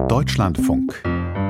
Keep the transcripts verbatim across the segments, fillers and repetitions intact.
Deutschlandfunk.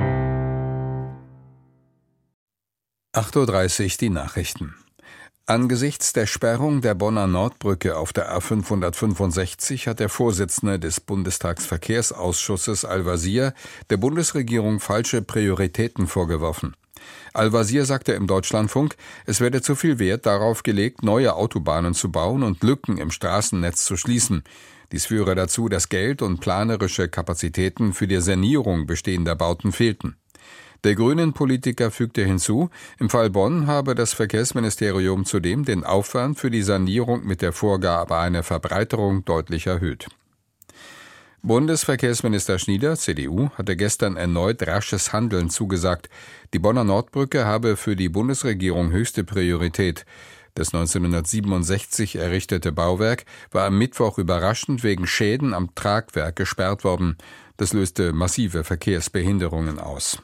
acht Uhr dreißig die Nachrichten. Angesichts der Sperrung der Bonner Nordbrücke auf der A fünfhundertfünfundsechzig hat der Vorsitzende des Bundestagsverkehrsausschusses Al-Wazir der Bundesregierung falsche Prioritäten vorgeworfen. Al-Wazir sagte im Deutschlandfunk, es werde zu viel Wert darauf gelegt, neue Autobahnen zu bauen und Lücken im Straßennetz zu schließen. Dies führe dazu, dass Geld und planerische Kapazitäten für die Sanierung bestehender Bauten fehlten. Der Grünen-Politiker fügte hinzu, im Fall Bonn habe das Verkehrsministerium zudem den Aufwand für die Sanierung mit der Vorgabe einer Verbreiterung deutlich erhöht. Bundesverkehrsminister Schnieder, C D U, hatte gestern erneut rasches Handeln zugesagt. Die Bonner Nordbrücke habe für die Bundesregierung höchste Priorität. Das neunzehnhundertsiebenundsechzig errichtete Bauwerk war am Mittwoch überraschend wegen Schäden am Tragwerk gesperrt worden. Das löste massive Verkehrsbehinderungen aus.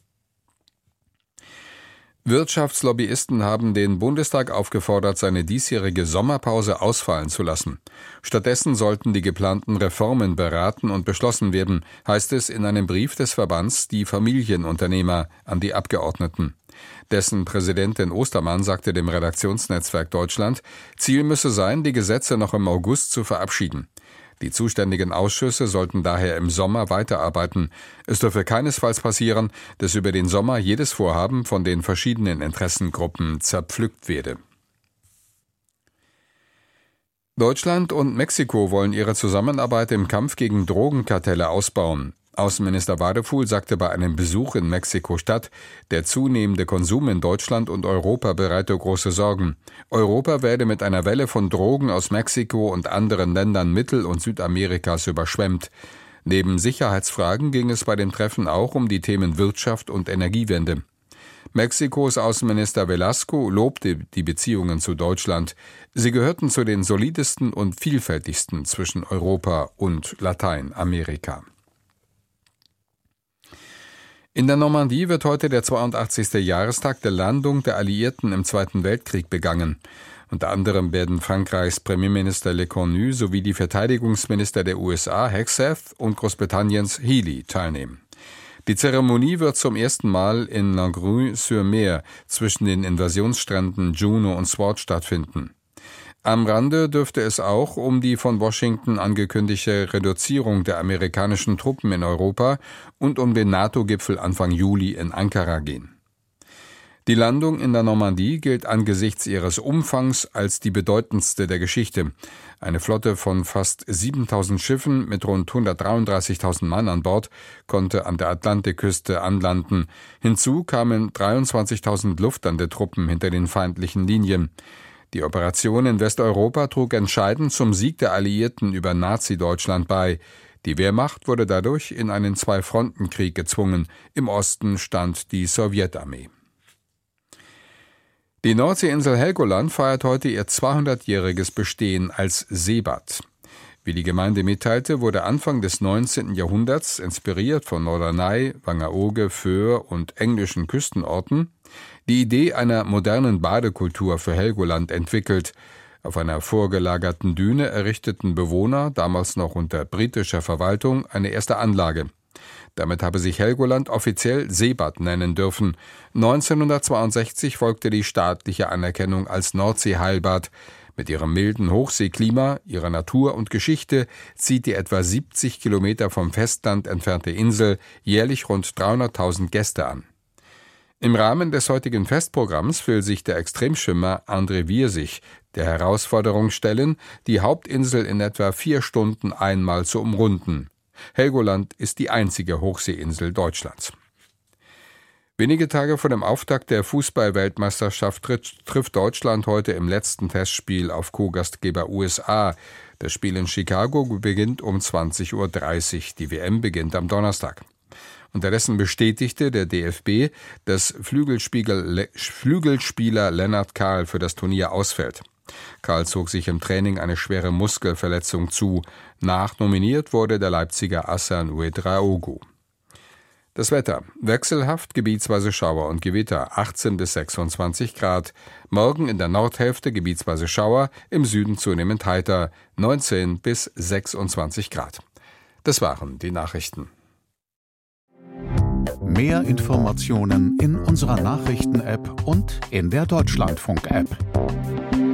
Wirtschaftslobbyisten haben den Bundestag aufgefordert, seine diesjährige Sommerpause ausfallen zu lassen. Stattdessen sollten die geplanten Reformen beraten und beschlossen werden, heißt es in einem Brief des Verbands Die Familienunternehmer an die Abgeordneten. Dessen Präsidentin Ostermann sagte dem Redaktionsnetzwerk Deutschland, Ziel müsse sein, die Gesetze noch im August zu verabschieden. Die zuständigen Ausschüsse sollten daher im Sommer weiterarbeiten. Es dürfe keinesfalls passieren, dass über den Sommer jedes Vorhaben von den verschiedenen Interessengruppen zerpflückt werde. Deutschland und Mexiko wollen ihre Zusammenarbeit im Kampf gegen Drogenkartelle ausbauen. Außenminister Wadefuhl sagte bei einem Besuch in Mexiko-Stadt, der zunehmende Konsum in Deutschland und Europa bereite große Sorgen. Europa werde mit einer Welle von Drogen aus Mexiko und anderen Ländern Mittel- und Südamerikas überschwemmt. Neben Sicherheitsfragen ging es bei dem Treffen auch um die Themen Wirtschaft und Energiewende. Mexikos Außenminister Velasco lobte die Beziehungen zu Deutschland. Sie gehörten zu den solidesten und vielfältigsten zwischen Europa und Lateinamerika. In der Normandie wird heute der zweiundachtzigste Jahrestag der Landung der Alliierten im Zweiten Weltkrieg begangen. Unter anderem werden Frankreichs Premierminister Lecornu sowie die Verteidigungsminister der U S A Hegseth und Großbritanniens Healey teilnehmen. Die Zeremonie wird zum ersten Mal in Langrune-sur-Mer zwischen den Invasionsstränden Juno und Sword stattfinden. Am Rande dürfte es auch um die von Washington angekündigte Reduzierung der amerikanischen Truppen in Europa und um den NATO-Gipfel Anfang Juli in Ankara gehen. Die Landung in der Normandie gilt angesichts ihres Umfangs als die bedeutendste der Geschichte. Eine Flotte von fast siebentausend Schiffen mit rund hundertdreiunddreißigtausend Mann an Bord konnte an der Atlantikküste anlanden. Hinzu kamen dreiundzwanzigtausend Luftlandetruppen hinter den feindlichen Linien. Die Operation in Westeuropa trug entscheidend zum Sieg der Alliierten über Nazi-Deutschland bei. Die Wehrmacht wurde dadurch in einen Zwei-Fronten-Krieg gezwungen. Im Osten stand die Sowjetarmee. Die Nordseeinsel Helgoland feiert heute ihr zweihundertjähriges Bestehen als Seebad. Wie die Gemeinde mitteilte, wurde Anfang des neunzehnten Jahrhunderts, inspiriert von Norderney, Wangerooge, Föhr und englischen Küstenorten, die Idee einer modernen Badekultur für Helgoland entwickelt. Auf einer vorgelagerten Düne errichteten Bewohner, damals noch unter britischer Verwaltung, eine erste Anlage. Damit habe sich Helgoland offiziell Seebad nennen dürfen. neunzehnhundertzweiundsechzig folgte die staatliche Anerkennung als Nordseeheilbad. Mit ihrem milden Hochseeklima, ihrer Natur und Geschichte zieht die etwa siebzig Kilometer vom Festland entfernte Insel jährlich rund dreihunderttausend Gäste an. Im Rahmen des heutigen Festprogramms will sich der Extremschwimmer André Wirsig der Herausforderung stellen, die Hauptinsel in etwa vier Stunden einmal zu umrunden. Helgoland ist die einzige Hochseeinsel Deutschlands. Wenige Tage vor dem Auftakt der Fußball-Weltmeisterschaft trifft Deutschland heute im letzten Testspiel auf Co-Gastgeber U S A. Das Spiel in Chicago beginnt um zwanzig Uhr dreißig. Die W M beginnt am Donnerstag. Unterdessen bestätigte der D F B, dass Flügelspieler Lennart Kahl für das Turnier ausfällt. Kahl zog sich im Training eine schwere Muskelverletzung zu. Nachnominiert wurde der Leipziger Hassan Ouedraogo. Das Wetter: wechselhaft, gebietsweise Schauer und Gewitter, achtzehn bis sechsundzwanzig Grad. Morgen in der Nordhälfte gebietsweise Schauer, im Süden zunehmend heiter, neunzehn bis sechsundzwanzig Grad. Das waren die Nachrichten. Mehr Informationen in unserer Nachrichten-App und in der Deutschlandfunk-App.